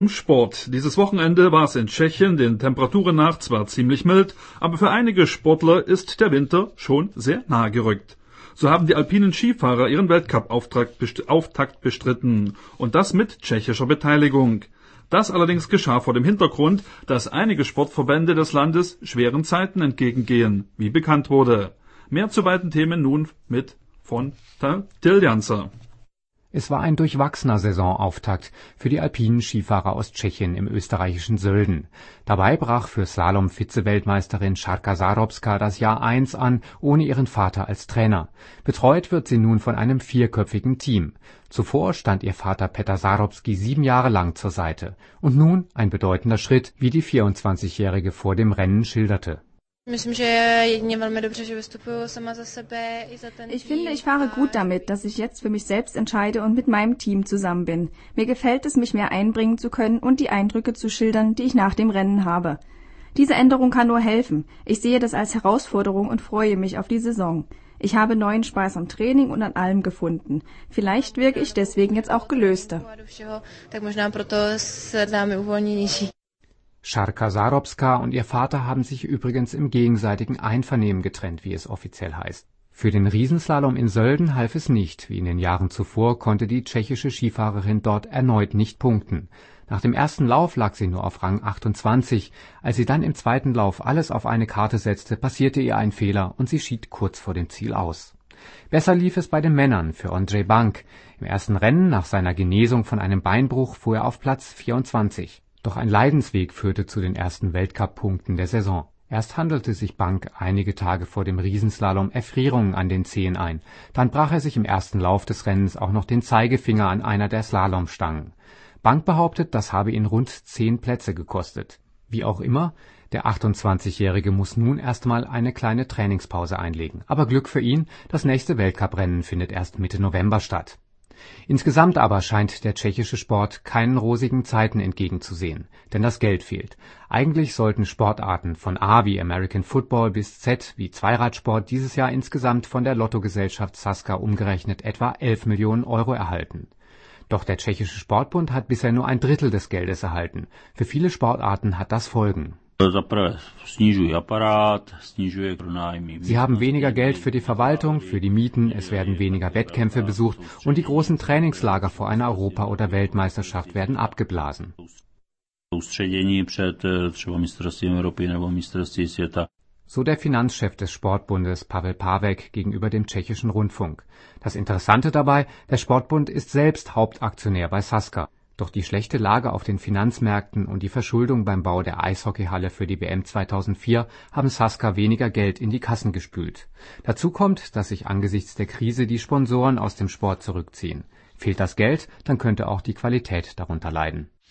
Im Sport. Dieses Wochenende war es in Tschechien den Temperaturen nach zwar ziemlich mild, aber für einige Sportler ist der Winter schon sehr nahe gerückt. So haben die alpinen Skifahrer ihren Weltcup-Auftakt bestritten und das mit tschechischer Beteiligung. Das allerdings geschah vor dem Hintergrund, dass einige Sportverbände des Landes schweren Zeiten entgegengehen, wie bekannt wurde. Mehr zu beiden Themen nun von Till Janzer. Es war ein durchwachsener Saisonauftakt für die alpinen Skifahrer aus Tschechien im österreichischen Sölden. Dabei brach für Slalom-Vize-Weltmeisterin Šárka Záhřobská das Jahr 1 an, ohne ihren Vater als Trainer. Betreut wird sie nun von einem 4-köpfigen Team. Zuvor stand ihr Vater Petr Záhřobský 7 Jahre lang zur Seite. Und nun ein bedeutender Schritt, wie die 24-Jährige vor dem Rennen schilderte. Ich finde, ich fahre gut damit, dass ich jetzt für mich selbst entscheide und mit meinem Team zusammen bin. Mir gefällt es, mich mehr einbringen zu können und die Eindrücke zu schildern, die ich nach dem Rennen habe. Diese Änderung kann nur helfen. Ich sehe das als Herausforderung und freue mich auf die Saison. Ich habe neuen Spaß am Training und an allem gefunden. Vielleicht wirke ich deswegen jetzt auch gelöster. Šárka Záhřobská und ihr Vater haben sich übrigens im gegenseitigen Einvernehmen getrennt, wie es offiziell heißt. Für den Riesenslalom in Sölden half es nicht. Wie in den Jahren zuvor konnte die tschechische Skifahrerin dort erneut nicht punkten. Nach dem ersten Lauf lag sie nur auf Rang 28. Als sie dann im zweiten Lauf alles auf eine Karte setzte, passierte ihr ein Fehler und sie schied kurz vor dem Ziel aus. Besser lief es bei den Männern für Ondřej Bank. Im ersten Rennen nach seiner Genesung von einem Beinbruch fuhr er auf Platz 24. Doch ein Leidensweg führte zu den ersten Weltcup-Punkten der Saison. Erst handelte sich Bank einige Tage vor dem Riesenslalom Erfrierungen an den Zehen ein. Dann brach er sich im ersten Lauf des Rennens auch noch den Zeigefinger an einer der Slalomstangen. Bank behauptet, das habe ihn rund 10 Plätze gekostet. Wie auch immer, der 28-Jährige muss nun erstmal eine kleine Trainingspause einlegen. Aber Glück für ihn, das nächste Weltcuprennen findet erst Mitte November statt. Insgesamt aber scheint der tschechische Sport keinen rosigen Zeiten entgegenzusehen, denn das Geld fehlt. Eigentlich sollten Sportarten von A wie American Football bis Z wie Zweiradsport dieses Jahr insgesamt von der Lottogesellschaft Sazka umgerechnet etwa 11 Millionen Euro erhalten. Doch der tschechische Sportbund hat bisher nur ein Drittel des Geldes erhalten. Für viele Sportarten hat das Folgen. Sie haben weniger Geld für die Verwaltung, für die Mieten, es werden weniger Wettkämpfe besucht und die großen Trainingslager vor einer Europa- oder Weltmeisterschaft werden abgeblasen. So der Finanzchef des Sportbundes Pavel Pavek gegenüber dem tschechischen Rundfunk. Das Interessante dabei, der Sportbund ist selbst Hauptaktionär bei Sazka. Doch die schlechte Lage auf den Finanzmärkten und die Verschuldung beim Bau der Eishockeyhalle für die WM 2004 haben Sazka weniger Geld in die Kassen gespült. Dazu kommt, dass sich angesichts der Krise die Sponsoren aus dem Sport zurückziehen. Fehlt das Geld, dann könnte auch die Qualität darunter leiden.